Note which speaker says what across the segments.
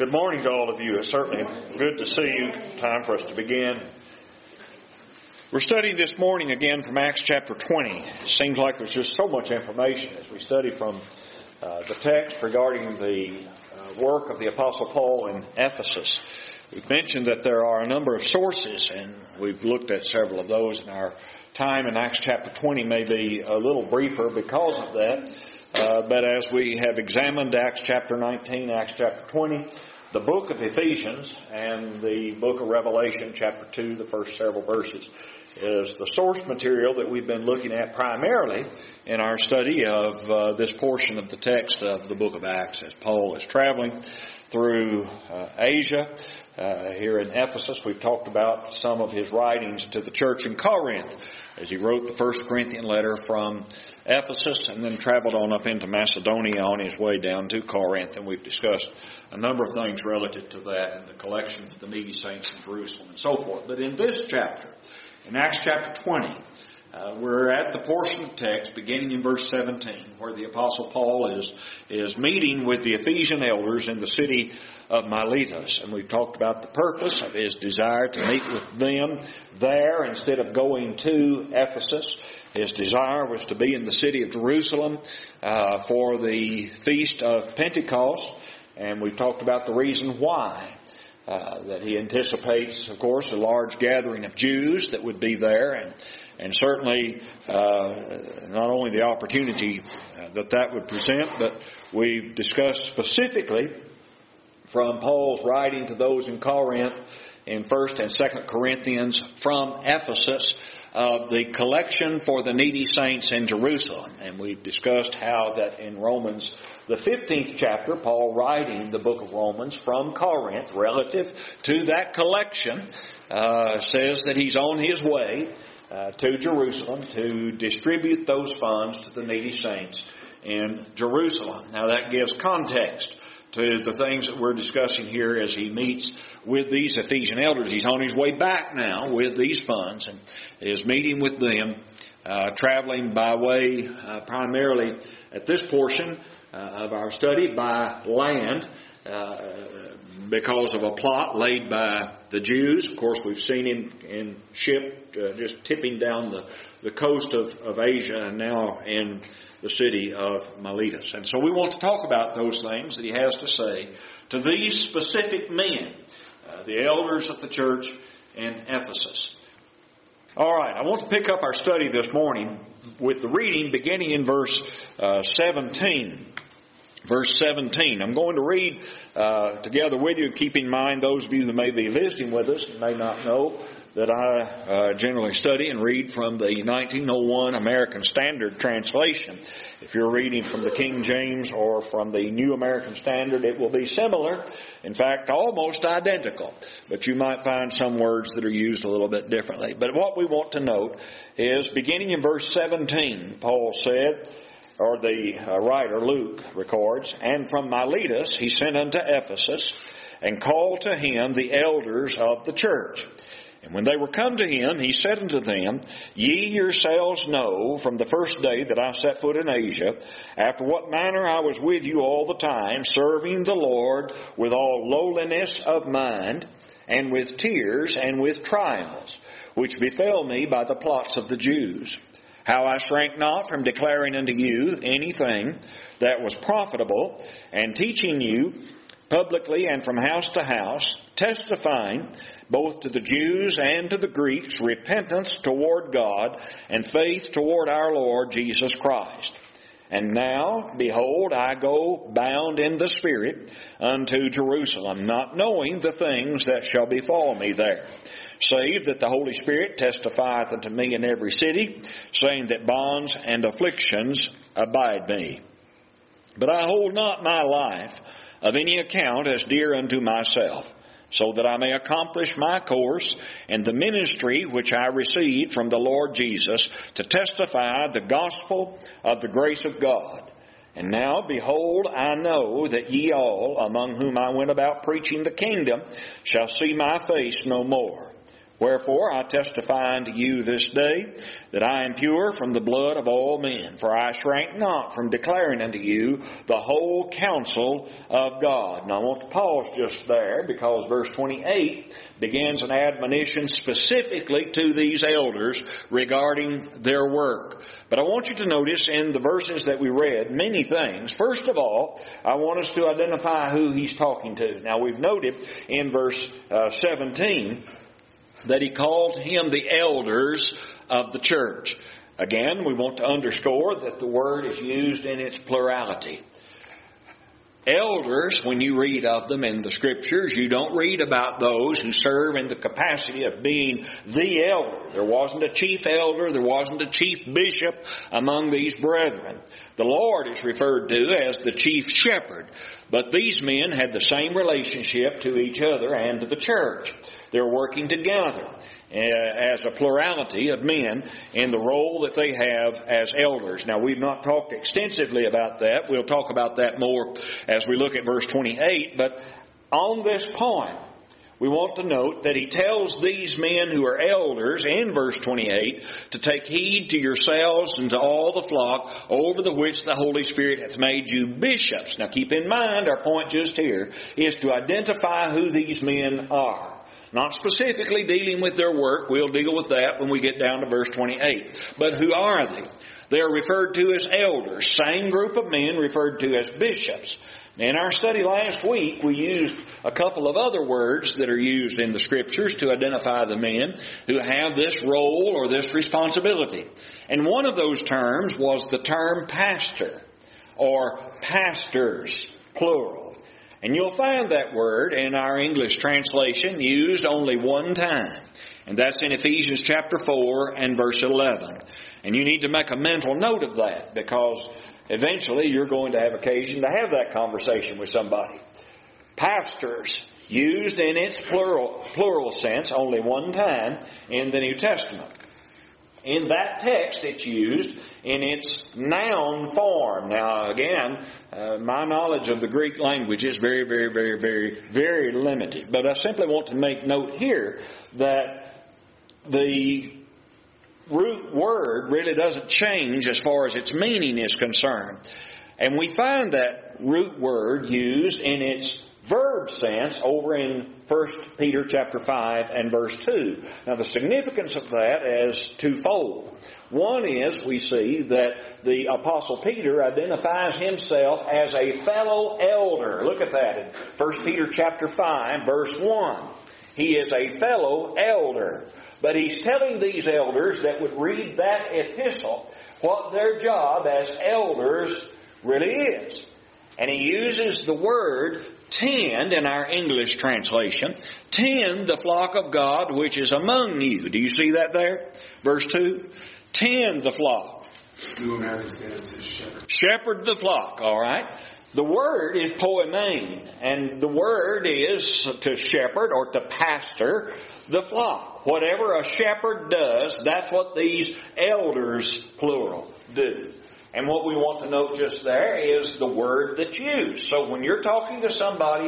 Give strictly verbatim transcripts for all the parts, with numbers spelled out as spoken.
Speaker 1: Good morning to all of you. It's certainly good to see you. Time for us to begin. We're studying this morning again from Acts chapter twenty. It seems like there's just so much information as we study from uh, the text regarding the uh, work of the Apostle Paul in Ephesus. We've mentioned that there are a number of sources, and we've looked at several of those, and our time in Acts chapter twenty may be a little briefer because of that. Uh, but as we have examined Acts chapter nineteen, Acts chapter twenty, the book of Ephesians, and the book of Revelation chapter two, the first several verses, is the source material that we've been looking at primarily in our study of uh, this portion of the text of the book of Acts as Paul is traveling through uh, Asia. Uh, here in Ephesus, we've talked about some of his writings to the church in Corinth as he wrote the First Corinthian letter from Ephesus and then traveled on up into Macedonia on his way down to Corinth. And we've discussed a number of things relative to that and the collection of the needy saints in Jerusalem and so forth. But in this chapter, in Acts chapter twenty, Uh, we're at the portion of text beginning in verse seventeen where the Apostle Paul is is meeting with the Ephesian elders in the city of Miletus. And we've talked about the purpose of his desire to meet with them there instead of going to Ephesus. His desire was to be in the city of Jerusalem uh, for the feast of Pentecost. And we've talked about the reason why. Uh, that he anticipates, of course, a large gathering of Jews that would be there, and and certainly uh, not only the opportunity uh, that that would present, but we've discussed specifically from Paul's writing to those in Corinth in First and Second Corinthians from Ephesus of the collection for the needy saints in Jerusalem. And we've discussed how that in Romans, the fifteenth chapter, Paul writing the book of Romans from Corinth relative to that collection uh, says that he's on his way uh, to Jerusalem to distribute those funds to the needy saints in Jerusalem. Now that gives context to the things that we're discussing here as he meets with these Ephesian elders. He's on his way back now with these funds and is meeting with them, uh, traveling by way uh, primarily at this portion uh, of our study by land uh, because of a plot laid by the Jews. Of course, we've seen him in ship uh, just tipping down the, the coast of, of Asia and now in the city of Miletus. And so we want to talk about those things that he has to say to these specific men, uh, the elders of the church in Ephesus. All right, I want to pick up our study this morning with the reading beginning in verse uh, seventeen. Verse seventeen. I'm going to read uh, together with you. Keep in mind, those of you that may be visiting with us may not know that I uh, generally study and read from the nineteen oh one American Standard Translation. If you're reading from the King James or from the New American Standard, it will be similar. In fact, almost identical. But you might find some words that are used a little bit differently. But what we want to note is, beginning in verse seventeen, Paul said, or the uh, writer Luke records, "And from Miletus he sent unto Ephesus, and called to him the elders of the church. And when they were come to him, he said unto them, Ye yourselves know from the first day that I set foot in Asia, after what manner I was with you all the time, serving the Lord with all lowliness of mind, and with tears, and with trials, which befell me by the plots of the Jews. How I shrank not from declaring unto you anything that was profitable, and teaching you publicly and from house to house, testifying both to the Jews and to the Greeks repentance toward God and faith toward our Lord Jesus Christ. And now, behold, I go bound in the Spirit unto Jerusalem, not knowing the things that shall befall me there, save that the Holy Spirit testifieth unto me in every city, saying that bonds and afflictions abide me. But I hold not my life of any account as dear unto myself, so that I may accomplish my course and the ministry which I received from the Lord Jesus to testify the gospel of the grace of God. And now, behold, I know that ye all, among whom I went about preaching the kingdom, shall see my face no more. Wherefore I testify unto you this day that I am pure from the blood of all men. For I shrank not from declaring unto you the whole counsel of God. Now I want to pause just there, because verse twenty-eight begins an admonition specifically to these elders regarding their work. But I want you to notice in the verses that we read many things. First of all, I want us to identify who he's talking to. Now we've noted in verse uh, seventeen that he called him the elders of the church. Again, we want to underscore that the word is used in its plurality. Elders, when you read of them in the Scriptures, you don't read about those who serve in the capacity of being the elder. There wasn't a chief elder, there wasn't a chief bishop among these brethren. The Lord is referred to as the chief shepherd, but these men had the same relationship to each other and to the church. They're working together as a plurality of men in the role that they have as elders. Now, we've not talked extensively about that. We'll talk about that more as we look at verse twenty-eight. But on this point, we want to note that he tells these men who are elders in verse twenty-eight to take heed to yourselves and to all the flock over the which the Holy Spirit hath made you bishops. Now, keep in mind, our point just here is to identify who these men are. Not specifically dealing with their work. We'll deal with that when we get down to verse twenty-eight. But who are they? They are referred to as elders. Same group of men referred to as bishops. In our study last week, we used a couple of other words that are used in the Scriptures to identify the men who have this role or this responsibility. And one of those terms was the term pastor or pastors, plural. And you'll find that word in our English translation used only one time. And that's in Ephesians chapter four and verse eleven. And you need to make a mental note of that, because eventually you're going to have occasion to have that conversation with somebody. Pastors, used in its plural, plural sense only one time in the New Testament. In that text, it's used in its noun form. Now, again, uh, my knowledge of the Greek language is very, very, very, very, very limited. But I simply want to make note here that the root word really doesn't change as far as its meaning is concerned. And we find that root word used in its verb sense over in First Peter chapter five and verse two. Now the significance of that is twofold. One is we see that the Apostle Peter identifies himself as a fellow elder. Look at that in First Peter chapter five verse one. He is a fellow elder. But he's telling these elders that would read that epistle what their job as elders really is. And he uses the word tend in our English translation. Tend the flock of God which is among you. Do you see that there? Verse two. Tend the flock.
Speaker 2: New American Standard says shepherd.
Speaker 1: Shepherd the flock, all right? The word is poimen, and the word is to shepherd or to pastor the flock. Whatever a shepherd does, that's what these elders, plural, do. And what we want to note just there is the word that's used. So when you're talking to somebody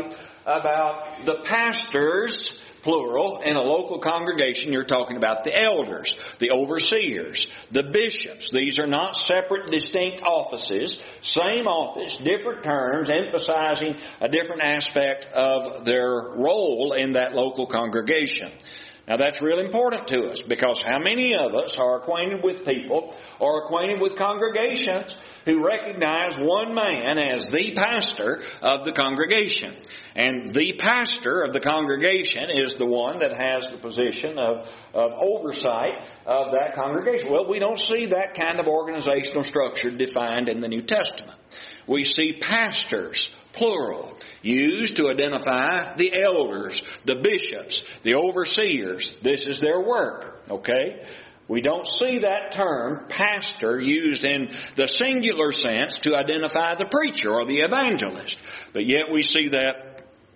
Speaker 1: about the pastors, plural, in a local congregation, you're talking about the elders, the overseers, the bishops. These are not separate, distinct offices. Same office, different terms, emphasizing a different aspect of their role in that local congregation. Now that's real important to us, because how many of us are acquainted with people or acquainted with congregations who recognize one man as the pastor of the congregation? And the pastor of the congregation is the one that has the position of, of oversight of that congregation. Well, we don't see that kind of organizational structure defined in the New Testament. We see pastors, plural, used to identify the elders, the bishops, the overseers. This is their work, okay? We don't see that term, pastor, used in the singular sense to identify the preacher or the evangelist. But yet we see that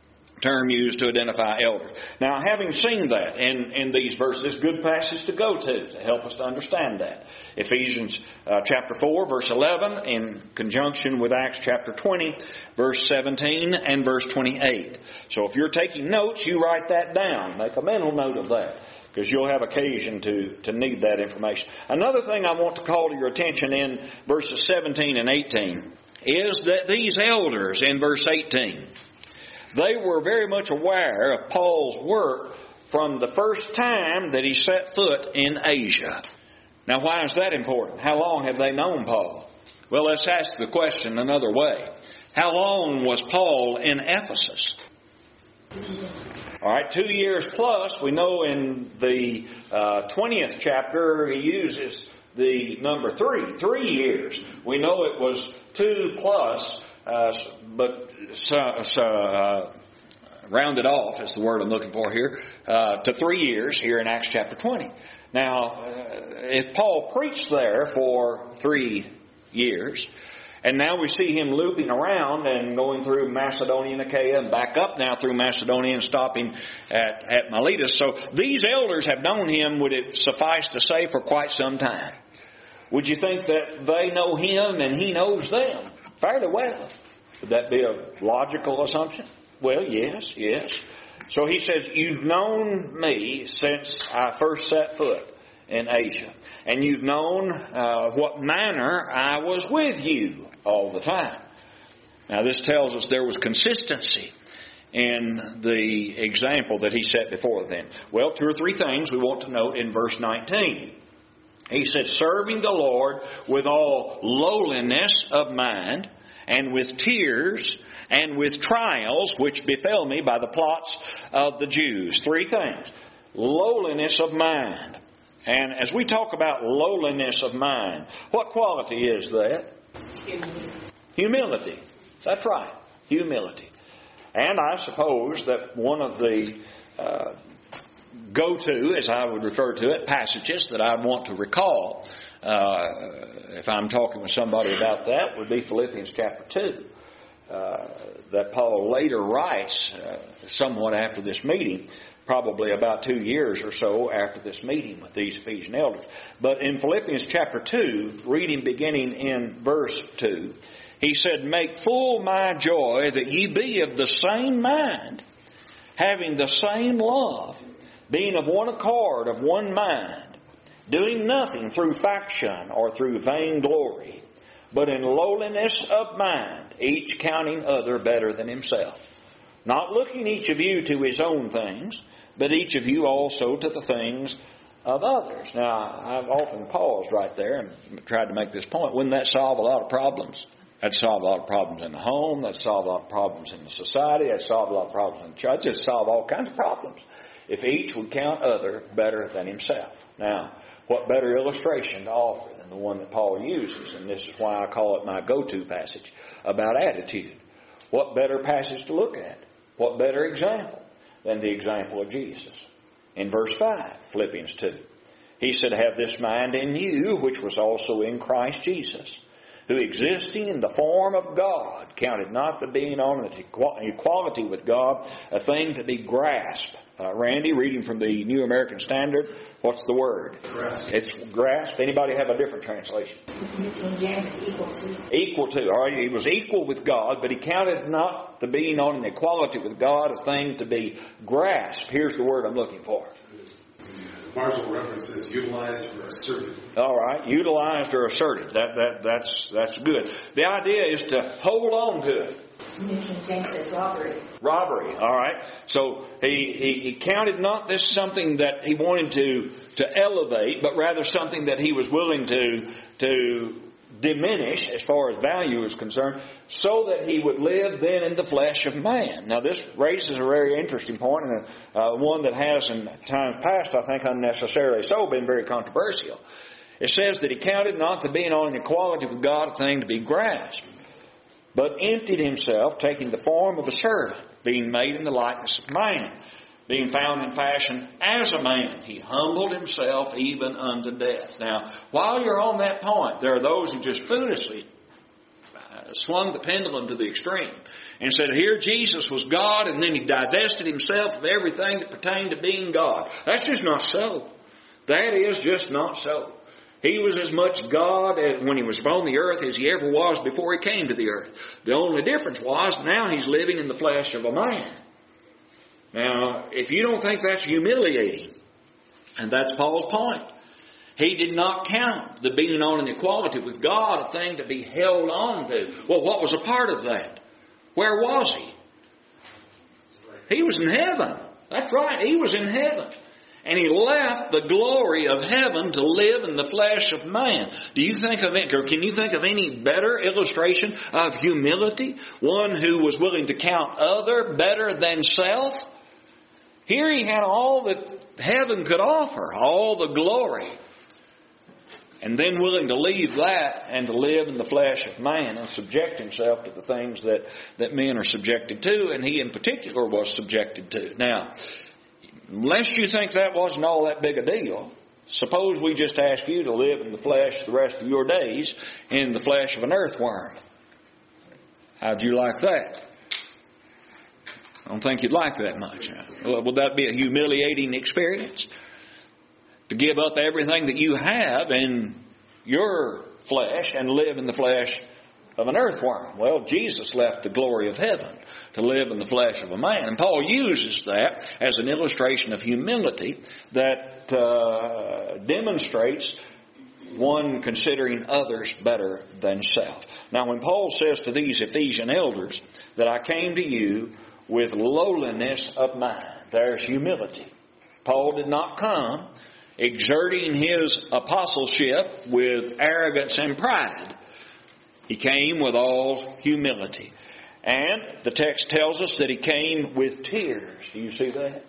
Speaker 1: term used to identify elders. Now, having seen that in, in these verses, good passage to go to to help us to understand that. Ephesians uh, chapter four, verse eleven, in conjunction with Acts chapter twenty, verse seventeen and verse twenty-eight. So if you're taking notes, you write that down. Make a mental note of that. because you'll have occasion to, to need that information. Another thing I want to call to your attention in verses seventeen and eighteen is that these elders in verse eighteen, they were very much aware of Paul's work from the first time that he set foot in Asia. Now, why is that important? How long have they known Paul? Well, let's ask the question another way. How long was Paul in Ephesus? All right, two years plus. We know in the uh, twentieth chapter he uses the number three, three years. We know it was two plus, uh, but so, so, uh, rounded off is the word I'm looking for here, uh, to three years here in Acts chapter twenty. Now, uh, if Paul preached there for three years, and now we see him looping around and going through Macedonia and Achaia and back up now through Macedonia and stopping at, at Miletus. So these elders have known him, would it suffice to say, for quite some time. Would you think that they know him and he knows them fairly well? Would that be a logical assumption? Well, yes, yes. So he says, you've known me since I first set foot in Asia. And you've known uh, what manner I was with you all the time. Now this tells us there was consistency in the example that he set before them. Well, two or three things we want to note in verse nineteen. He said, serving the Lord with all lowliness of mind and with tears and with trials which befell me by the plots of the Jews. Three things. Lowliness of mind. And as we talk about lowliness of mind, what quality is that? Humility. Humility. That's right. Humility. And I suppose that one of the uh, go-to, as I would refer to it, passages that I'd want to recall, uh, if I'm talking with somebody about that, would be Philippians chapter two. Uh, that Paul later writes uh, somewhat after this meeting, probably about two years or so after this meeting with these Ephesian elders. But in Philippians chapter two, reading beginning in verse two, he said, make full my joy that ye be of the same mind, having the same love, being of one accord, of one mind, doing nothing through faction or through vainglory, but in lowliness of mind, each counting other better than himself. Not looking each of you to his own things, but each of you also to the things of others. Now, I've often paused right there and tried to make this point. Wouldn't that solve a lot of problems? That'd solve a lot of problems in the home. That'd solve a lot of problems in the society. That'd solve a lot of problems in the church. It'd solve all kinds of problems if each would count other better than himself. Now, what better illustration to offer than the one that Paul uses? And this is why I call it my go-to passage about attitude. What better passage to look at? What better example than the example of Jesus? In verse five, Philippians two, he said, have this mind in you, which was also in Christ Jesus, who existing in the form of God, counted not the being on equality with God a thing to be grasped. Uh, Randy, reading from the New American Standard, what's the word?
Speaker 2: Grasp.
Speaker 1: It's grasp. Anybody have a different translation?
Speaker 3: Equal to.
Speaker 1: Equal to. All right, he was equal with God, but he counted not the being on an equality with God a thing to be grasped. Here's the word I'm looking for.
Speaker 2: Marginal reference says utilized or asserted.
Speaker 1: All right, utilized or asserted. That that that's that's good. The idea is to hold on to it.
Speaker 3: New King James says robbery.
Speaker 1: Robbery. All right. So he, he he counted not this something that he wanted to to elevate, but rather something that he was willing to to diminish as far as value is concerned, so that he would live then in the flesh of man. Now this raises a very interesting point, and uh, one that has in times past, I think unnecessarily so, been very controversial. It says that he counted not the being on equality with God a thing to be grasped, but emptied himself, taking the form of a servant, being made in the likeness of man. Being found in fashion as a man, he humbled himself even unto death. Now, while you're on that point, there are those who just foolishly swung the pendulum to the extreme and said, here Jesus was God, and then he divested himself of everything that pertained to being God. That's just not so. That is just not so. He was as much God when he was on the earth as he ever was before he came to the earth. The only difference was now he's living in the flesh of a man. Now, if you don't think that's humiliating,
Speaker 4: And that's Paul's point. He did not count the being on an equality with God a thing to be held on to. Well, what was a part of that? Where was he? He was in heaven. That's right, he was in heaven. And he left the glory of heaven to live in the flesh of man. Do you think of it, or can you think of any better illustration of humility? One who was willing to count other better than self? Here he had all that heaven could offer, all the glory. And then willing to leave that and to live in the flesh of man and subject himself to the things that, that men are subjected to, and he in particular was subjected to. Now, unless you think that wasn't all that big a deal, suppose we just ask you to live in the flesh the rest of your days in the flesh of an earthworm. How'd you like that? I don't think you'd like that much. Would that be a humiliating experience? To give up everything that you have in your flesh and live in the flesh of an earthworm. Well, Jesus left the glory of heaven to live in the flesh of a man. And Paul uses that as an illustration of humility that uh, demonstrates one considering others better than self. Now, when Paul says to these Ephesian elders that I came to you with lowliness of mind, there's humility. Paul did not come exerting his apostleship with arrogance and pride. He came with all humility. And the text tells us that he came with tears. Do you see that?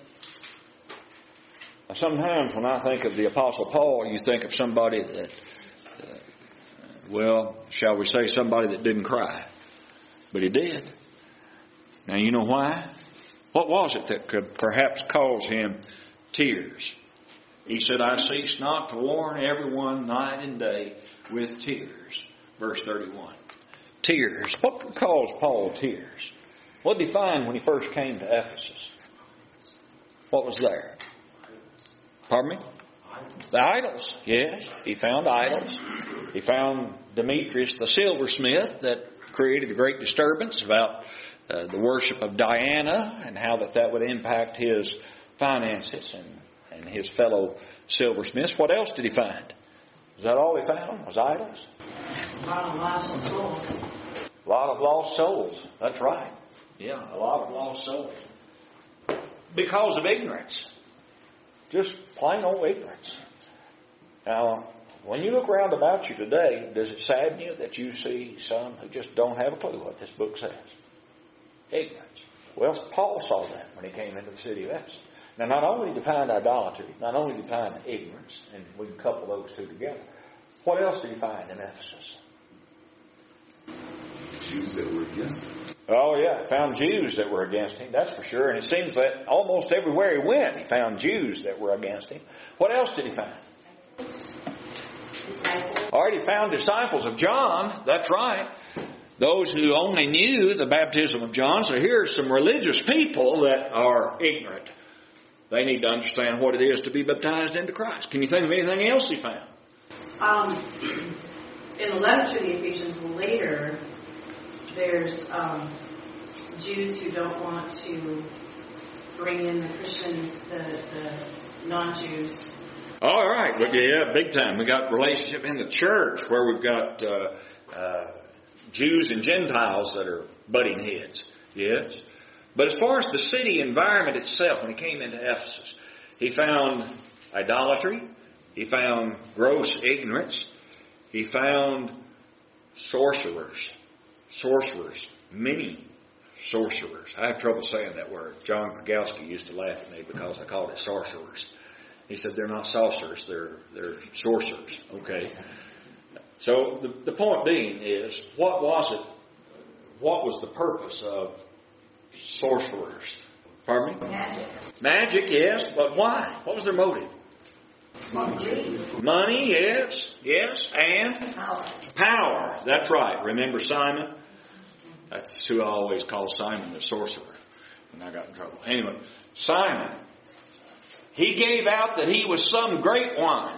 Speaker 4: Sometimes when I think of the Apostle Paul, you think of somebody that, uh, well, shall we say somebody that didn't cry. But he did. Now you know why? What was it that could perhaps cause him tears? He said, I cease not to warn everyone night and day with tears. Verse thirty-one. Tears. What could cause Paul tears? What did he find when he first came to Ephesus? What was there? Pardon me? The idols. Yes, he found idols. He found Demetrius the silversmith that created a great disturbance about uh, the worship of Diana and how that, that would impact his finances and and his fellow silversmiths. What else did he find? Is that all he found? Was idols?
Speaker 3: A lot of lost souls.
Speaker 4: A lot of lost souls. That's right. Yeah, a lot of lost souls. Because of ignorance. Just plain old ignorance. Now, when you look around about you today, does it sadden you that you see some who just don't have a clue what this book says? Ignorance. Well, Paul saw that when he came into the city of Ephesus. Now, not only did he find idolatry, not only did he find ignorance, and we can couple those two together, what else did he find in Ephesus?
Speaker 2: Jews that were against him.
Speaker 4: Oh, yeah, found Jews that were against him, that's for sure. And it seems that almost everywhere he went, he found Jews that were against him. What else did he find?
Speaker 3: Disciples.
Speaker 4: All right, he found disciples of John, that's right. Those who only knew the baptism of John. So here are some religious people that are ignorant. They need to understand what it is to be baptized into Christ. Can you think of anything else he found?
Speaker 5: Um, in the letter to the Ephesians later, there's um, Jews who don't want to bring in the Christians, the, the non-Jews.
Speaker 4: All right. Well, yeah, big time. We got relationship in the church where we've got uh, uh, Jews and Gentiles that are butting heads. Yes. But as far as the city environment itself, when he came into Ephesus, he found idolatry. He found gross ignorance. He found sorcerers. Sorcerers. Many sorcerers. I have trouble saying that word. John Krogowski used to laugh at me because I called it sorcerers. He said they're not sorcerers, they're they're sorcerers. Okay. So the, the point being is, what was it? What was the purpose of sorcerers? Pardon me?
Speaker 3: Magic.
Speaker 4: Magic, yes, but why? What was their motive?
Speaker 3: Money.
Speaker 4: Money, yes, yes, and
Speaker 3: Power.
Speaker 4: power. That's right. Remember Simon? That's who I always call Simon the sorcerer when I got in trouble. Anyway, Simon, he gave out that he was some great one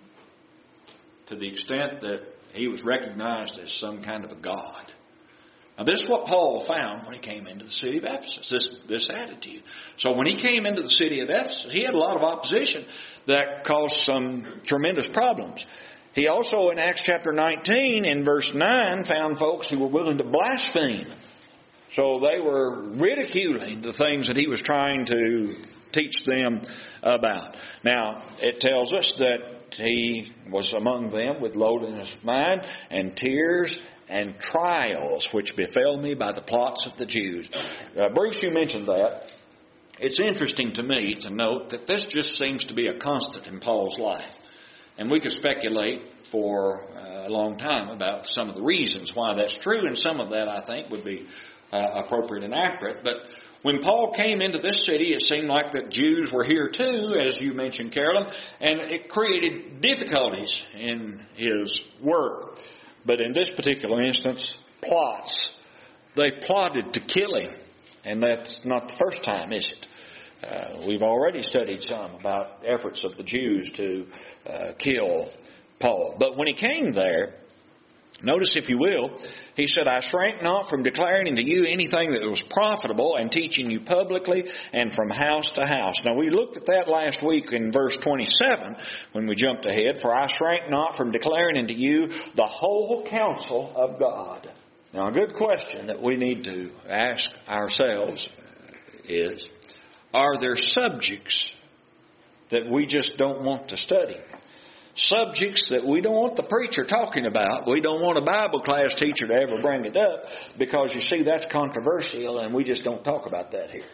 Speaker 4: to the extent that he was recognized as some kind of a god. Now, this is what Paul found when he came into the city of Ephesus, this, this attitude. So when he came into the city of Ephesus, he had a lot of opposition that caused some tremendous problems. He also, in Acts chapter nineteen, in verse nine, found folks who were willing to blaspheme. So they were ridiculing the things that he was trying to teach them about. Now, it tells us that he was among them with lowliness of mind and tears and trials which befell me by the plots of the Jews. Uh, Bruce, you mentioned that. It's interesting to me to note that this just seems to be a constant in Paul's life. And we could speculate for a long time about some of the reasons why that's true, and some of that I think would be uh, appropriate and accurate. But when Paul came into this city, it seemed like that Jews were here too, as you mentioned, Carolyn, and it created difficulties in his work. But in this particular instance, plots. They plotted to kill him. And that's not the first time, is it? Uh, we've already studied some about efforts of the Jews to uh, kill Paul. But when he came there, notice if you will, he said, I shrank not from declaring unto you anything that was profitable and teaching you publicly and from house to house. Now we looked at that last week in verse twenty-seven when we jumped ahead. For I shrank not from declaring unto you the whole counsel of God. Now a good question that we need to ask ourselves is, are there subjects that we just don't want to study? Subjects that we don't want the preacher talking about. We don't want a Bible class teacher to ever bring it up because, you see, that's controversial and we just don't talk about that here.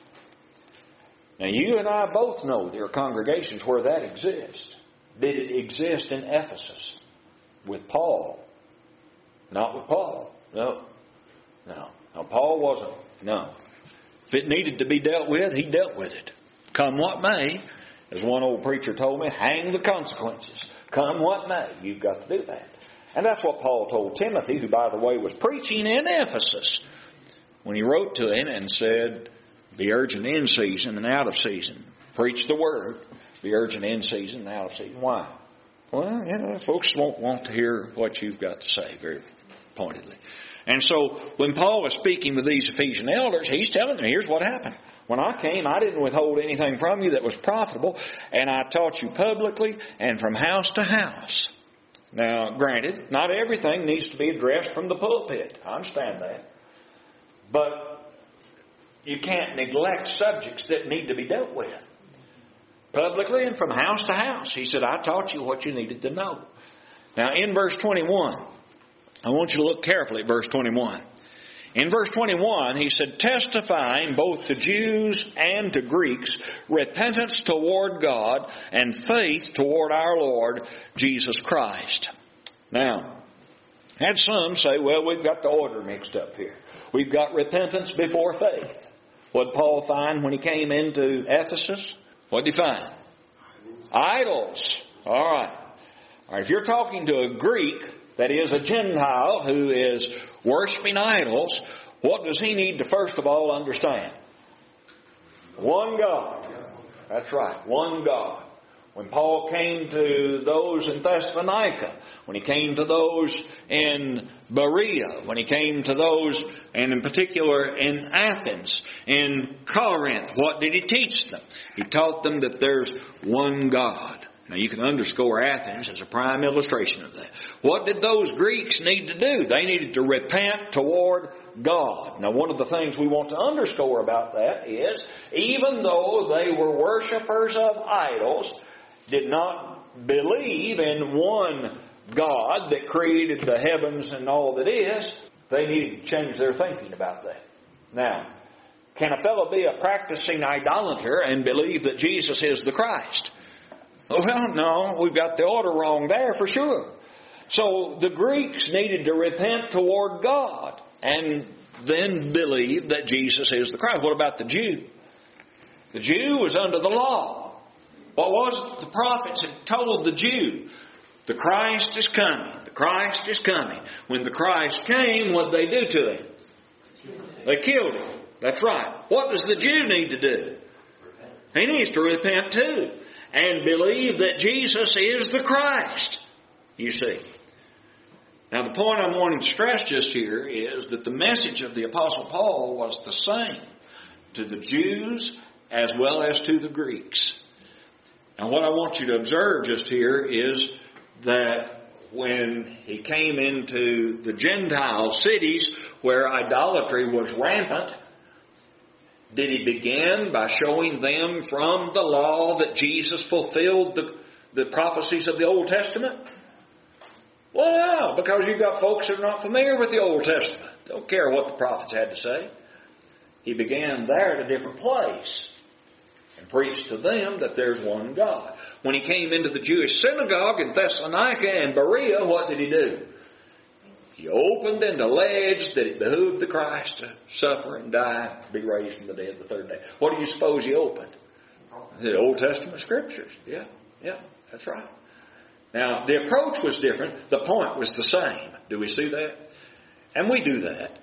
Speaker 4: Now, you and I both know there are congregations where that exists. Did it exist in Ephesus with Paul? Not with Paul. No. No. No, Paul wasn't. No. If it needed to be dealt with, he dealt with it. Come what may. As one old preacher told me, hang the consequences. Come what may, you've got to do that. And that's what Paul told Timothy, who, by the way, was preaching in Ephesus, when he wrote to him and said, be urgent in season and out of season. Preach the word. Be urgent in season and out of season. Why? Well, you know, folks won't want to hear what you've got to say, very pointedly. And so, when Paul was speaking with these Ephesian elders, he's telling them, here's what happened. When I came, I didn't withhold anything from you that was profitable, and I taught you publicly and from house to house. Now, granted, not everything needs to be addressed from the pulpit. I understand that. But you can't neglect subjects that need to be dealt with. Publicly and from house to house. He said, I taught you what you needed to know. Now, in verse twenty-one, I want you to look carefully at verse twenty-one. In verse twenty-one, he said, testifying both to Jews and to Greeks, repentance toward God and faith toward our Lord Jesus Christ. Now, had some say, well, we've got the order mixed up here. We've got repentance before faith. What did Paul find when he came into Ephesus? What did he find? Idols. All right. All right. If you're talking to a Greek, that is a Gentile who is worshiping idols, what does he need to first of all understand? One God. That's right, one God. When Paul came to those in Thessalonica, when he came to those in Berea, when he came to those, and in particular in Athens, in Corinth, what did he teach them? He taught them that there's one God. Now you can underscore Athens as a prime illustration of that. What did those Greeks need to do? They needed to repent toward God. Now one of the things we want to underscore about that is, even though they were worshipers of idols, did not believe in one God that created the heavens and all that is, they needed to change their thinking about that. Now, can a fellow be a practicing idolater and believe that Jesus is the Christ? Well, no, we've got the order wrong there for sure. So the Greeks needed to repent toward God and then believe that Jesus is the Christ. What about the Jew? The Jew was under the law. What was it the prophets had told the Jew? The Christ is coming. The Christ is coming. When the Christ came, what did they do to him? They killed him. That's right. What does the Jew need to do? He needs to repent too. And believe that Jesus is the Christ. You see. Now, the point I'm wanting to stress just here is that the message of the Apostle Paul was the same to the Jews as well as to the Greeks. And what I want you to observe just here is that when he came into the Gentile cities where idolatry was rampant, did he begin by showing them from the law that Jesus fulfilled the, the prophecies of the Old Testament? Well, no, because you've got folks that are not familiar with the Old Testament. Don't care what the prophets had to say. He began there at a different place and preached to them that there's one God. When he came into the Jewish synagogue in Thessalonica and Berea, what did he do? He opened and alleged that it behooved the Christ to suffer and die, be raised from the dead the third day. What do you suppose he opened? The Old Testament Scriptures. Yeah, yeah, that's right. Now, the approach was different. The point was the same. Do we see that? And we do that.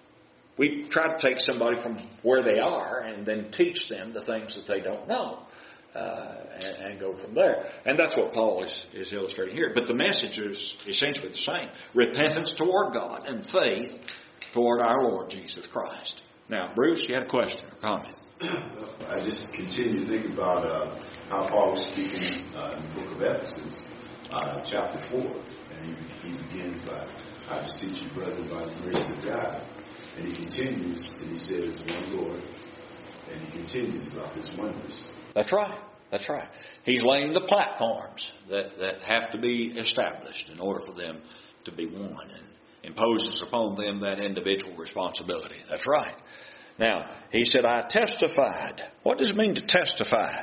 Speaker 4: We try to take somebody from where they are and then teach them the things that they don't know. Uh, and, and go from there. And that's what Paul is, is illustrating here. But the message is essentially the same. Repentance toward God and faith toward our Lord Jesus Christ. Now, Bruce, you had a question or comment?
Speaker 6: I just continue to think about uh, how Paul was speaking uh, in the book of Ephesians, uh, chapter four. And he, he begins, uh, I beseech you, brethren, by the grace of God. And he continues, and he says, one Lord. And he continues about his oneness.
Speaker 4: That's right. That's right. He's laying the platforms that, that have to be established in order for them to be one, and imposes upon them that individual responsibility. That's right. Now, he said, I testified. What does it mean to testify?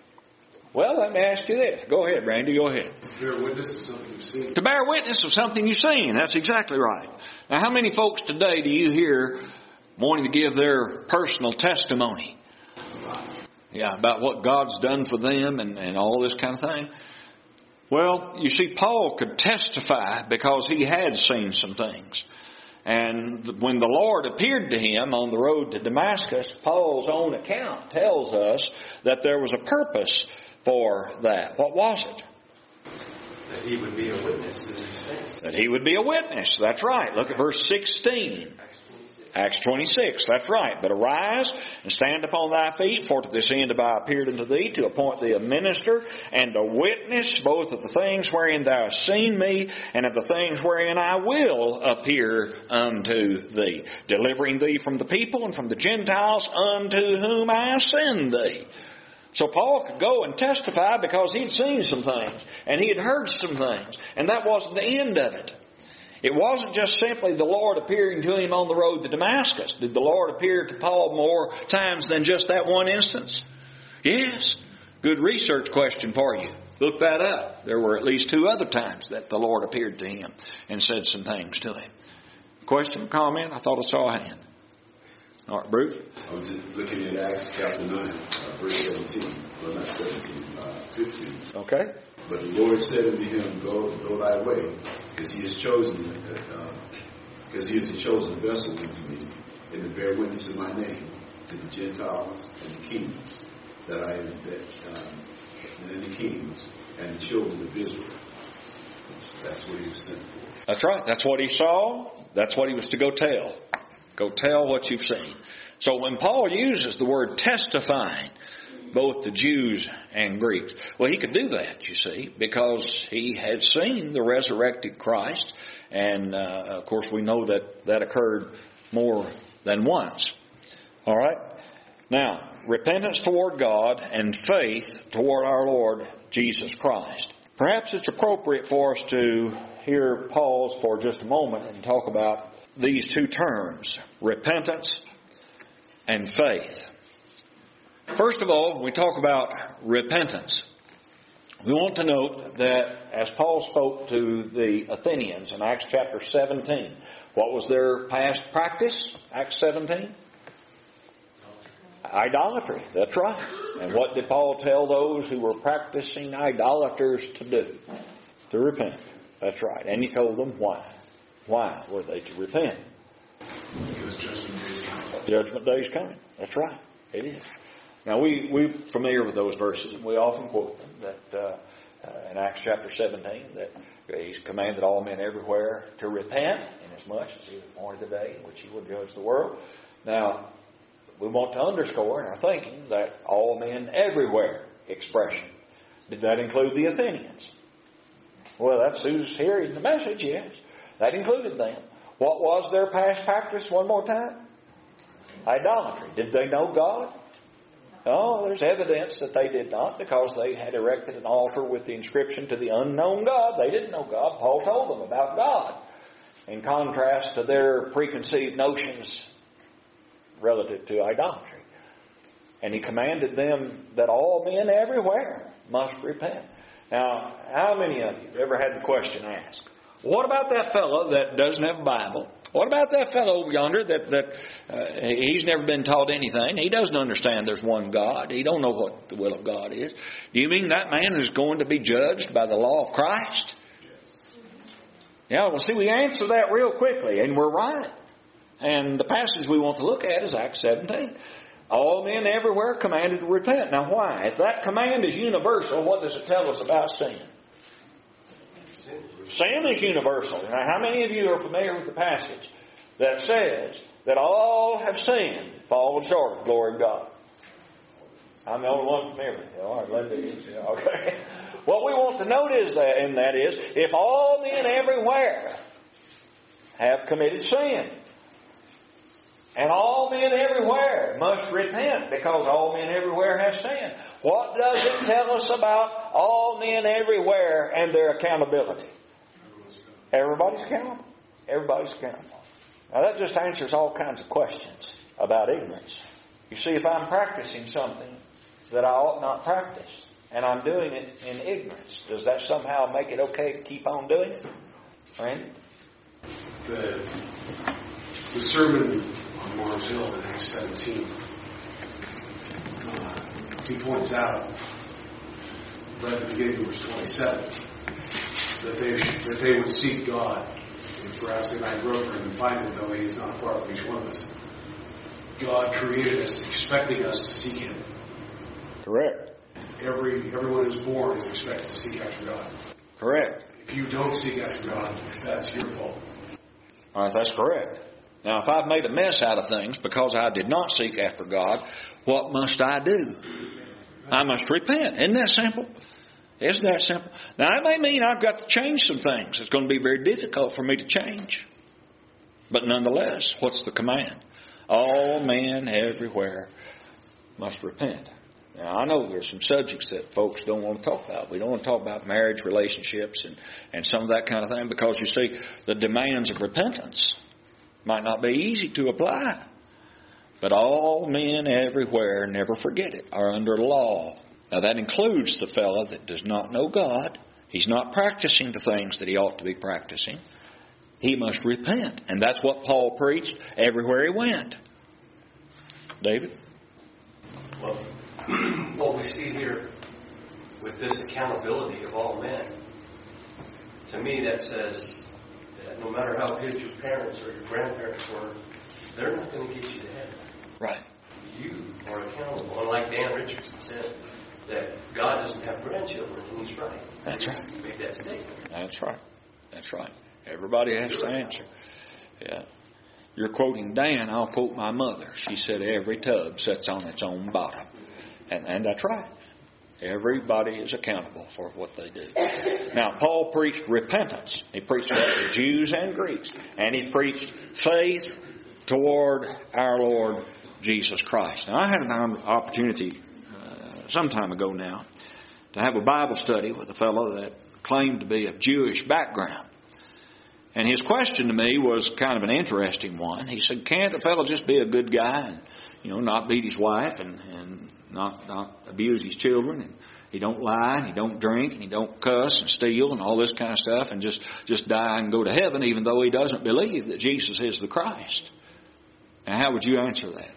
Speaker 4: Well, let me ask you this. Go ahead, Randy. Go ahead.
Speaker 2: To bear witness of something you've seen.
Speaker 4: To bear witness of something you've seen. That's exactly right. Now, how many folks today do you hear wanting to give their personal testimony? Yeah, about what God's done for them and, and all this kind of thing. Well, you see, Paul could testify because he had seen some things. And when the Lord appeared to him on the road to Damascus, Paul's own account tells us that there was a purpose for that. What was it?
Speaker 7: That he would be a witness to these things.
Speaker 4: That he would be a witness. That's right. Look at verse sixteen. Acts twenty-six, that's right. But arise and stand upon thy feet, for to this end have I appeared unto thee, to appoint thee a minister and a witness, both of the things wherein thou hast seen me, and of the things wherein I will appear unto thee, delivering thee from the people and from the Gentiles unto whom I send thee. So Paul could go and testify because he'd seen some things, and he had heard some things, and that wasn't the end of it. It wasn't just simply the Lord appearing to him on the road to Damascus. Did the Lord appear to Paul more times than just that one instance? Yes. Good research question for you. Look that up. There were at least two other times that the Lord appeared to him and said some things to him. Question, comment? I thought I saw a hand. All right, Bruce?
Speaker 6: I was just looking at Acts chapter nine, uh, verse seventeen. Well, not seventeen, uh, fifteen.
Speaker 4: Okay.
Speaker 6: But the Lord said unto him, Go, go thy way, because he has chosen, uh, because he is a chosen vessel unto me, and to bear witness in my name to the Gentiles and the kings, that I am that, um, and the kings and the children of Israel. That's what he was sent for.
Speaker 4: That's right. That's what he saw. That's what he was to go tell. Go tell what you've seen. So when Paul uses the word testifying, both the Jews and Greeks, well, he could do that, you see, because he had seen the resurrected Christ. And, uh, of course, we know that that occurred more than once. All right? Now, repentance toward God and faith toward our Lord Jesus Christ. Perhaps it's appropriate for us to hear pause for just a moment and talk about these two terms, repentance and faith. First of all, when we talk about repentance, we want to note that as Paul spoke to the Athenians in Acts chapter seventeen, what was their past practice? Acts seventeen? Idolatry, that's right. And what did Paul tell those who were practicing idolaters to do? To repent. That's right. And he told them why. Why were they to repent?
Speaker 2: Because judgment day is coming.
Speaker 4: Judgment day is coming. That's right. It is. Now, we, we're familiar with those verses, and we often quote them, that uh,
Speaker 1: uh, in Acts chapter seventeen that He's commanded all men everywhere to repent, inasmuch as He has appointed the day in which He will judge the world. Now, we want to underscore in our thinking that all men everywhere expression. Did that include the Athenians? Well, that's who's hearing the message, yes. That included them. What was their past practice, one more time? Idolatry. Did they know God? No, there's evidence that they did not, because they had erected an altar with the inscription to the unknown God. They didn't know God. Paul told them about God, in contrast to their preconceived notions relative to idolatry. And he commanded them that all men everywhere must repent. Now, how many of you have ever had the question asked, what about that fellow that doesn't have a Bible? What about that fellow over yonder that, that uh, he's never been taught anything? He doesn't understand there's one God. He don't know what the will of God is. Do you mean that man is going to be judged by the law of Christ? Yeah, well, see, we answer that real quickly, and we're right. And the passage we want to look at is Acts seventeen. All men everywhere commanded to repent. Now why? If that command is universal, what does it tell us about sin? Sin is universal. Now how many of you are familiar with the passage that says that all have sinned, fallen short of the glory of God? I'm the only one familiar with it. All right, let me get you. Okay. What we want to note is that, and that is, if all men everywhere have committed sin, and all men everywhere must repent, because all men everywhere have sinned, what does it tell us about all men everywhere and their accountability? Everybody's accountable. Everybody's accountable. Now that just answers all kinds of questions about ignorance. You see, if I'm practicing something that I ought not practice, and I'm doing it in ignorance, does that somehow make it okay to keep on doing it? Randy?
Speaker 2: The, the sermon on Mars Hill in Acts seventeen, uh, he points out, right at the beginning of verse twenty-seven, that they, that they would seek God, and perhaps they might grow for Him and find Him, though He is not far from each one of us. God created us expecting us to seek Him.
Speaker 1: Correct.
Speaker 2: Every everyone who's born is expected to seek after God.
Speaker 1: Correct.
Speaker 2: If you don't seek after God, that's your fault.
Speaker 1: All right, that's correct. Now, if I've made a mess out of things because I did not seek after God, what must I do? I must repent. Isn't that simple? Isn't that simple? Now, it may mean I've got to change some things. It's going to be very difficult for me to change. But nonetheless, what's the command? All men everywhere must repent. Now, I know there's some subjects that folks don't want to talk about. We don't want to talk about marriage relationships and, and some of that kind of thing, because you see, the demands of repentance might not be easy to apply. But all men everywhere, never forget it, are under law. Now that includes the fellow that does not know God. He's not practicing the things that he ought to be practicing. He must repent. And that's what Paul preached everywhere he went. David?
Speaker 7: Well, what we see here with this accountability of all men, to me that says that no matter how good your parents or your grandparents were, they're not going to get you to heaven.
Speaker 1: Right.
Speaker 7: You are accountable. And like Dan Richardson said, that God doesn't have grandchildren, and he's right.
Speaker 1: That's right.
Speaker 7: He made that statement.
Speaker 1: That's right. That's right. Everybody has to answer. Yeah. You're quoting Dan, I'll quote my mother. She said every tub sits on its own bottom. And, and that's right. Everybody is accountable for what they do. Now, Paul preached repentance. He preached that to Jews and Greeks. And he preached faith toward our Lord Jesus Christ. Now, I had an opportunity uh, some time ago now to have a Bible study with a fellow that claimed to be of Jewish background. And his question to me was kind of an interesting one. He said, can't a fellow just be a good guy and, you know, not beat his wife and, and not, not abuse his children, and he don't lie, and he don't drink, and he don't cuss and steal and all this kind of stuff, and just, just die and go to heaven even though he doesn't believe that Jesus is the Christ? Now, how would you answer that?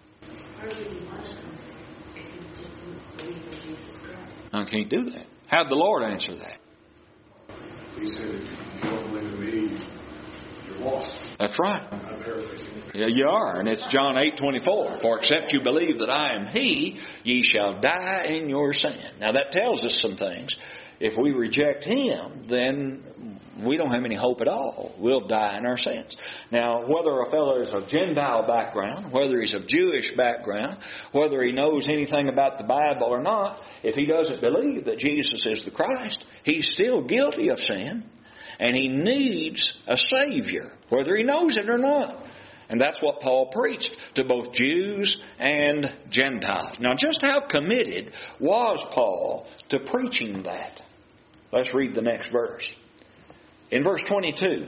Speaker 1: I can't do that. How'd the Lord answer that?
Speaker 2: He said, if you don't believe in me, you're lost.
Speaker 1: That's right.
Speaker 2: I'm paraphrasing.
Speaker 1: Yeah, you are. And it's John eight twenty-four. For except you believe that I am He, ye shall die in your sin. Now that tells us some things.
Speaker 4: if we reject Him, then we don't have any hope at all. We'll die in our sins. Now, whether a fellow is of Gentile background, whether he's of Jewish background, whether he knows anything about the Bible or not, if he doesn't believe that Jesus is the Christ, he's still guilty of sin, and he needs a Savior, whether he knows it or not. And that's what Paul preached to both Jews and Gentiles. Now, just how committed was Paul to preaching that? Let's read the next verse. In verse twenty-two,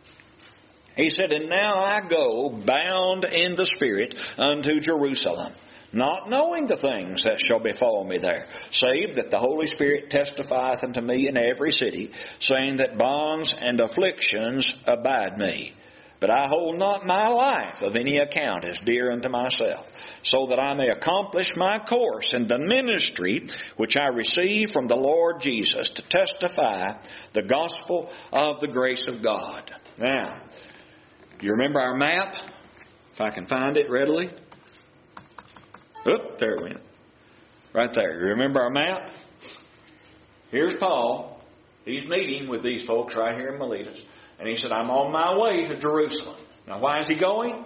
Speaker 4: he said, "And now I go bound in the Spirit unto Jerusalem, not knowing the things that shall befall me there, save that the Holy Spirit testifieth unto me in every city, saying that bonds and afflictions abide me. But I hold not my life of any account as dear unto myself, so that I may accomplish my course in the ministry which I received from the Lord Jesus to testify the gospel of the grace of God." Now, you remember our map? If I can find it readily. Oop, there it went. Right there. You remember our map? Here's Paul. He's meeting with these folks right here in Miletus. And he said, "I'm on my way to Jerusalem." Now, why is he going?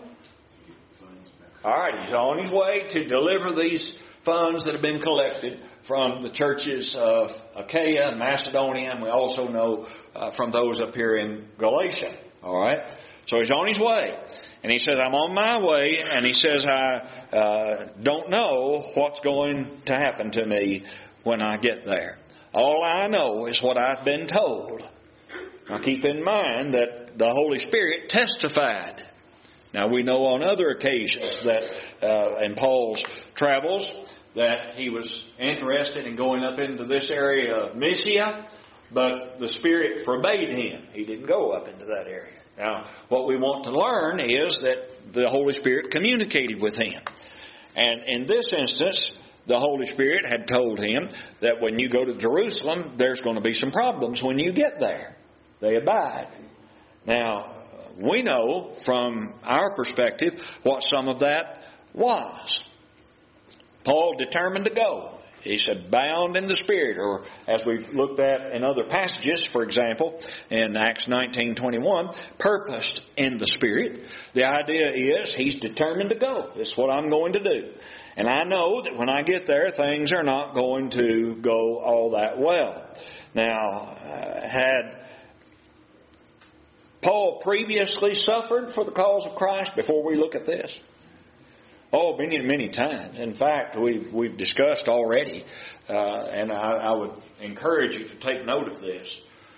Speaker 4: All right, he's on his way to deliver these funds that have been collected from the churches of Achaia and Macedonia, and we also know uh, from those up here in Galatia. All right? So he's on his way. And he says, "I'm on my way," and he says, "I uh, don't know what's going to happen to me when I get there. All I know is what I've been told." Now keep in mind that the Holy Spirit testified. Now we know on other occasions that uh, in Paul's travels that he was interested in going up into this area of Mysia, but the Spirit forbade him. He didn't go up into that area. Now what we want to learn is that the Holy Spirit communicated with him. And in this instance, the Holy Spirit had told him that when you go to Jerusalem, there's going to be some problems when you get there. They abide. Now, we know from our perspective what some of that was. Paul determined to go. He said, bound in the Spirit, or as we've looked at in other passages, for example, in Acts nineteen twenty-one, purposed in the Spirit. The idea is he's determined to go. This is what I'm going to do. And I know that when I get there, things are not going to go all that well. Now, uh, had Paul previously suffered for the cause of Christ before we look at this? Oh, many, many times. In fact, we've, we've discussed already, uh, and I, I would encourage you to take note of this.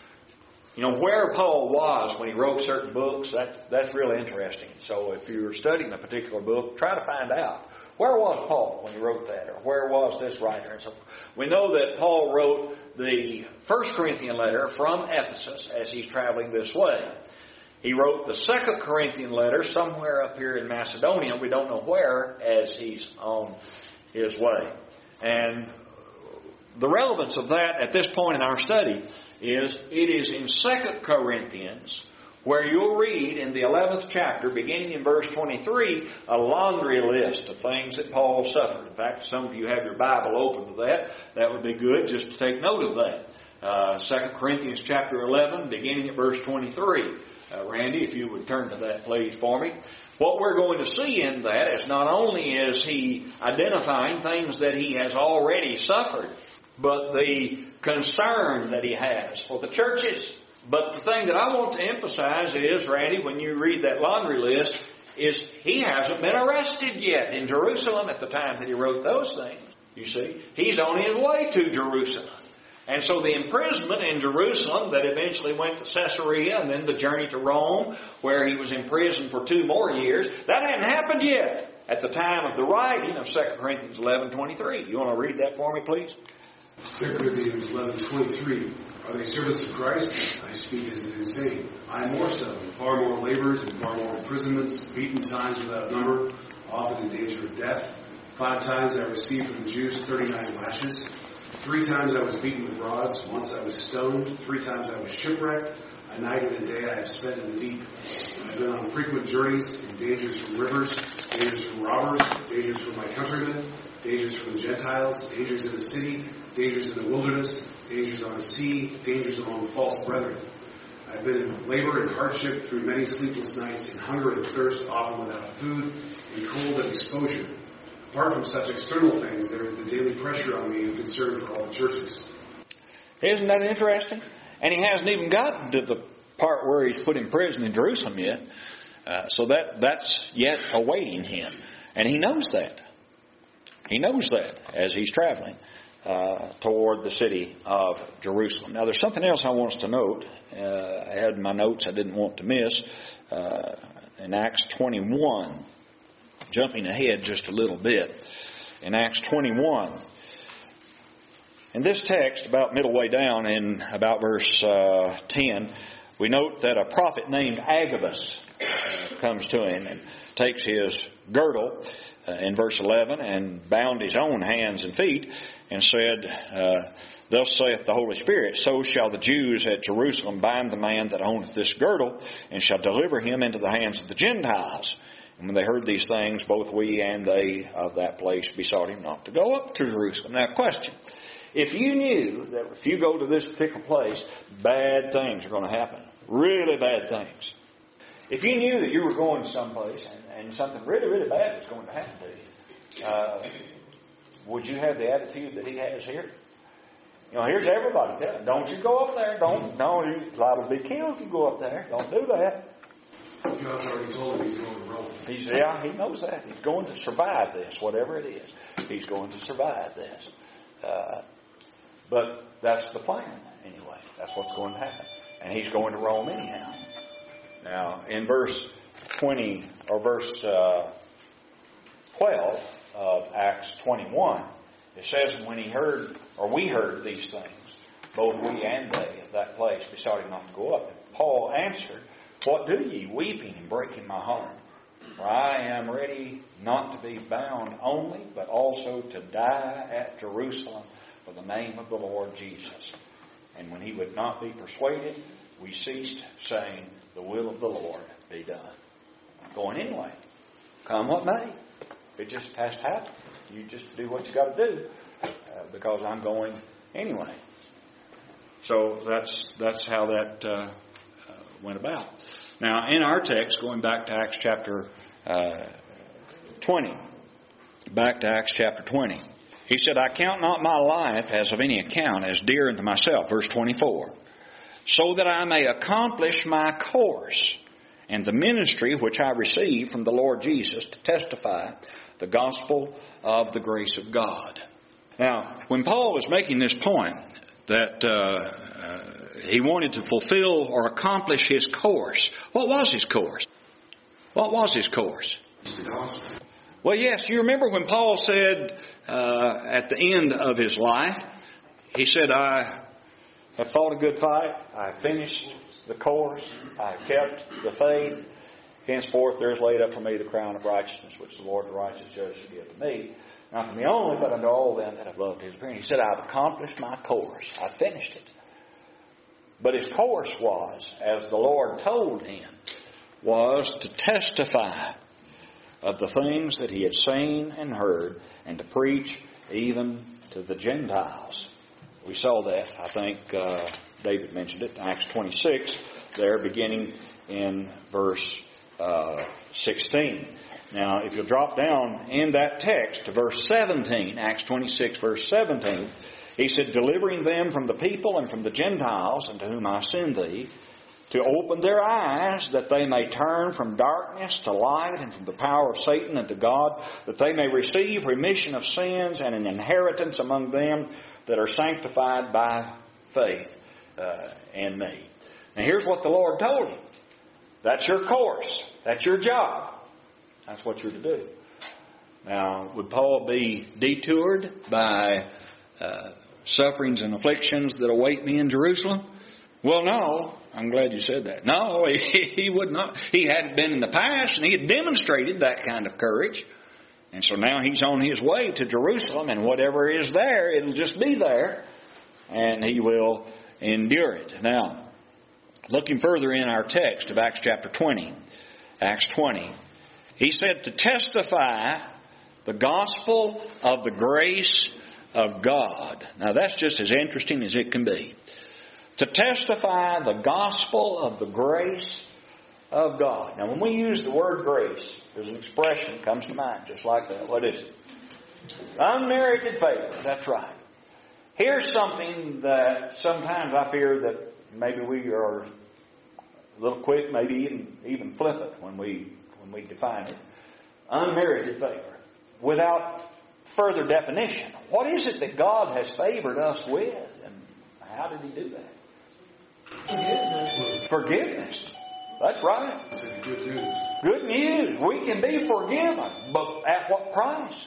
Speaker 4: You know, where Paul was when he wrote certain books, that's, that's really interesting. So if you're studying a particular book, try to find out, where was Paul when he wrote that? Or where was this writer? And so we know that Paul wrote the First Corinthian letter from Ephesus as he's traveling this way. He wrote the Second Corinthian letter somewhere up here in Macedonia. We don't know where as he's on his way. And the relevance of that at this point in our study is it is in Second Corinthians where you'll read in the eleventh chapter, beginning in verse twenty-three, a laundry list of things that Paul suffered. In fact, if some of you have your Bible open to that, that would be good just to take note of that. Uh, Second Corinthians chapter eleven, beginning at verse twenty-three. Uh, Randy, if you would turn to that, please, for me. What we're going to see in that is not only is he identifying things that he has already suffered, but the concern that he has for the churches. But the thing that I want to emphasize is, Randy, when you read that laundry list, is he hasn't been arrested yet in Jerusalem at the time that he wrote those things. You see, he's on his way to Jerusalem. And so the imprisonment in Jerusalem that eventually went to Caesarea and then the journey to Rome, where he was imprisoned for two more years, that hadn't happened yet at the time of the writing of Second Corinthians eleven twenty-three. You want to read that for me, please?
Speaker 2: Second Corinthians eleven twenty-three. Are they servants of Christ? I speak as an insane. I am more so, far more labors and far more imprisonments, beaten times without number, often in danger of death. Five times I received from the Jews thirty-nine lashes. Three times I was beaten with rods. Once I was stoned. Three times I was shipwrecked. A night and a day I have spent in the deep. I have been on frequent journeys, in dangers from rivers, dangers from robbers, dangers from my countrymen, dangers from the Gentiles, dangers in the city, dangers in the wilderness, dangers on the sea, dangers among false brethren. I've been in labor and hardship through many sleepless nights, in hunger and thirst, often without food, in cold and exposure. Apart from such external things, there is the daily pressure on me and concern for all the churches.
Speaker 1: Isn't that interesting? And he hasn't even gotten to the part where he's put in prison in Jerusalem yet. Uh, so that that's yet awaiting him. And he knows that. He knows that as he's traveling uh, toward the city of Jerusalem. Now, there's something else I want us to note. Uh, I had in my notes I didn't want to miss. Uh, in Acts twenty-one, jumping ahead just a little bit. In Acts twenty-one, in this text, about middle way down in about verse uh, ten, we note that a prophet named Agabus uh, comes to him and takes his girdle uh, in verse eleven and bound his own hands and feet and said, uh, Thus saith the Holy Spirit, So shall the Jews at Jerusalem bind the man that owneth this girdle, and shall deliver him into the hands of the Gentiles. And when they heard these things, both we and they of that place besought him not to go up to Jerusalem. Now, question. If you knew that if you go to this particular place, bad things are going to happen. Really bad things. If you knew that you were going someplace and, and something really, really bad was going to happen to you, uh, would you have the attitude that he has here? You know, here's everybody telling, don't you go up there. Don't, no, you're liable to be killed if you go up there. Don't do that.
Speaker 2: God's already told him he's going to Rome.
Speaker 1: He's, yeah, he knows that. He's going to survive this, whatever it is. He's going to survive this. Uh, but that's the plan, anyway. That's what's going to happen. And he's going to Rome anyhow. Now, in verse twenty, or verse uh, twelve of Acts twenty-one, it says, when he heard, or we heard these things, both we and they of that place besought him not to go up. And Paul answered, What do ye, weeping and breaking my heart? For I am ready not to be bound only, but also to die at Jerusalem for the name of the Lord Jesus. And when he would not be persuaded, we ceased, saying, The will of the Lord be done. I'm going anyway. Come what may. It just has to happen. You just do what you got to do, uh, because I'm going anyway. So that's that's how that uh, uh, went about. Now, in our text, going back to Acts chapter uh, twenty, back to Acts chapter twenty, he said, I count not my life as of any account, as dear unto myself, verse twenty-four, so that I may accomplish my course and the ministry which I received from the Lord Jesus to testify the gospel of the grace of God. Now, when Paul was making this point that uh, uh, he wanted to fulfill or accomplish his course, what was his course? What was his course?
Speaker 6: It's the gospel.
Speaker 1: Well, yes, you remember when Paul said uh, at the end of his life, he said, I have fought a good fight, I have finished the course, I have kept the faith. Henceforth there is laid up for me the crown of righteousness, which the Lord the righteous judge shall give to me. Not to me only, but unto all them that have loved his appearing. He said, I've accomplished my course. I've finished it. But his course was, as the Lord told him, was to testify of the things that he had seen and heard, and to preach even to the Gentiles. We saw that, I think uh, David mentioned it, Acts twenty-six, there beginning in verse uh, sixteen. Now, if you'll drop down in that text to verse seventeen, Acts twenty-six, verse seventeen, he said, delivering them from the people and from the Gentiles unto whom I send thee, to open their eyes that they may turn from darkness to light and from the power of Satan unto God, that they may receive remission of sins and an inheritance among them that are sanctified by faith uh, in me. Now here's what the Lord told him. That's your course. That's your job. That's what you're to do. Now, would Paul be detoured by uh, sufferings and afflictions that await me in Jerusalem? Well, no. I'm glad you said that. No, he, he would not. He hadn't been in the past, and he had demonstrated that kind of courage. And so now he's on his way to Jerusalem, and whatever is there, it'll just be there, and he will endure it. Now, looking further in our text of Acts chapter twenty, Acts twenty, he said to testify the gospel of the grace
Speaker 4: of God. Now that's just as interesting as it can be. To testify the gospel of the grace of God. Now when we use the word grace, there's an expression that comes to mind just like that. What is it? Unmerited favor. That's right. Here's something that sometimes I fear that maybe we are a little quick, maybe even, even flippant when we when we define it. Unmerited favor. Without further definition. What is it that God has favored us with? And how did He do that?
Speaker 3: Forgiveness.
Speaker 4: Forgiveness. That's right.
Speaker 2: It's good news.
Speaker 4: Good news. We can be forgiven. But at what price?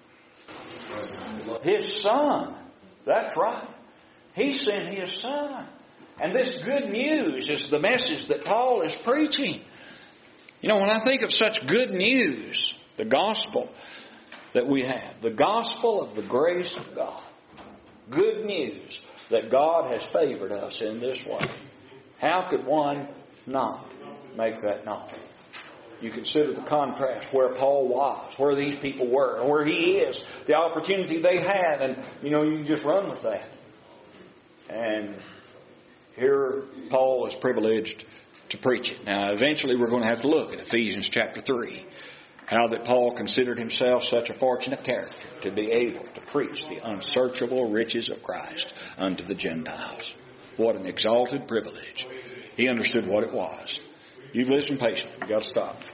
Speaker 4: His Son. That's right. He sent His Son. And this good news is the message that Paul is preaching. You know, when I think of such good news, the gospel that we have, the gospel of the grace of God, good news that God has favored us in this way, how could one not make that known? You consider the contrast where Paul was, where these people were, and where he is, the opportunity they had, and you know, you just run with that. And here Paul is privileged to preach it. Now eventually we're going to have to look at Ephesians chapter three. How that Paul considered himself such a fortunate character to be able to preach the unsearchable riches of Christ unto the Gentiles. What an exalted privilege. He understood what it was. You've listened patiently. You've got to stop.